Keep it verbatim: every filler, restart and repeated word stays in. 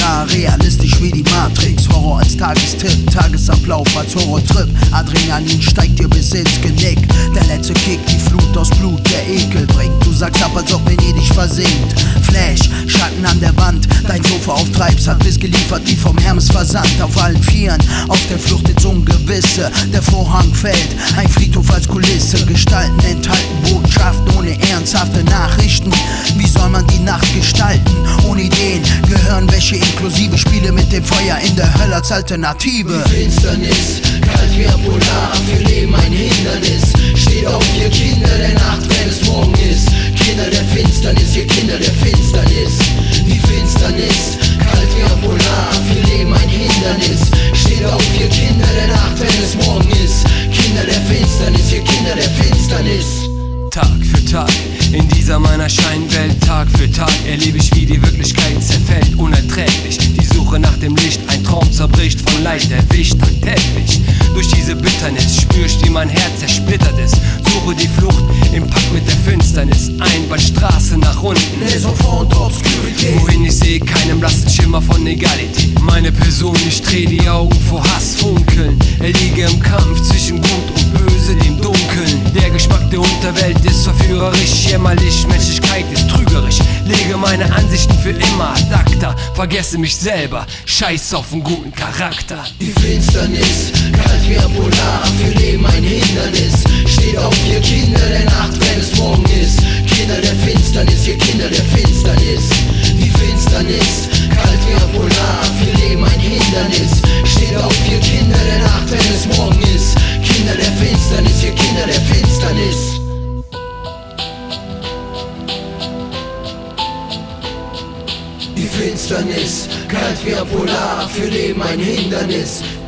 Polar, realistisch wie die Matrix. Horror als Tagestipp, Tagesablauf als Horrortrip. Adrenalin steigt dir bis ins Genick. Der letzte Kick, die Flut aus Blut, der Ekel bringt. Du sagst ab, als ob Venedig versinkt. Flash, Schatten an der Wand, dein Sofa auf Treibs hat bis geliefert wie vom Hermes versandt. Auf allen Vieren, auf der Flucht ins Ungewisse. Der Vorhang fällt, ein Friedhof als Kulisse. Gestalten enthalten Botschaften ohne ernsthafte Nachrichten. Wie soll man die Nacht gestalten? Ohne Ideen, Gehirnwäsche inklusive Spiele mit dem Feuer in der Hölle als Alternative. Die Finsternis, kalt wie ein Polar, für Leben ein Hindernis. Steht auf, ihr Kinder der Nacht, wenn es morgen ist. Kinder der Finsternis, ihr Kinder der Finsternis. Die Finsternis, kalt wie ein Polar, für Leben ein Hindernis. Steht auf, ihr Kinder der Nacht, wenn es morgen ist. Kinder der Finsternis, ihr Kinder der Finsternis. Tag für Tag, in dieser meiner Scheinwelt, Tag für Tag erlebe ich, wie die Wirklichkeit zerfällt, unerträglich. Die Suche nach dem Licht, ein Traum zerbricht, von Leid erwischt, tagtäglich. Durch diese Bitternis spür ich, wie mein Herz zersplittert ist. Suche die Flucht im Pakt mit der Finsternis, Einbahnstraße nach unten. Wohin ich sehe keinen blassen Schimmer von Egalität. Meine Person, ich dreh die Augen vor Hass funkeln. Erliege im Kampf zwischen Gut und Böse, dem Dunkeln. Der Geschmack der Unterwelt ist verführerisch, jämmerlich, Menschlichkeit ist trügerisch. Lege meine Ansichten für immer ad acta, vergesse mich selber, scheiß auf einen guten Charakter. Die Finsternis, kalt wie ein Polar, für Leben ein Hindernis. Steht auf, ihr Kinder der Nacht, wenn es morgen ist. Kinder der Finsternis, ihr Kinder der Finsternis. Die Finsternis, kalt wie ein Polar, für Leben ein Hindernis. Steht auf, ihr Kinder der Nacht, wenn es morgen ist. Kinder der Finsternis, ihr Kinder der Finsternis. Die Finsternis, kalt wie ein Polar, für Leben ein Hindernis.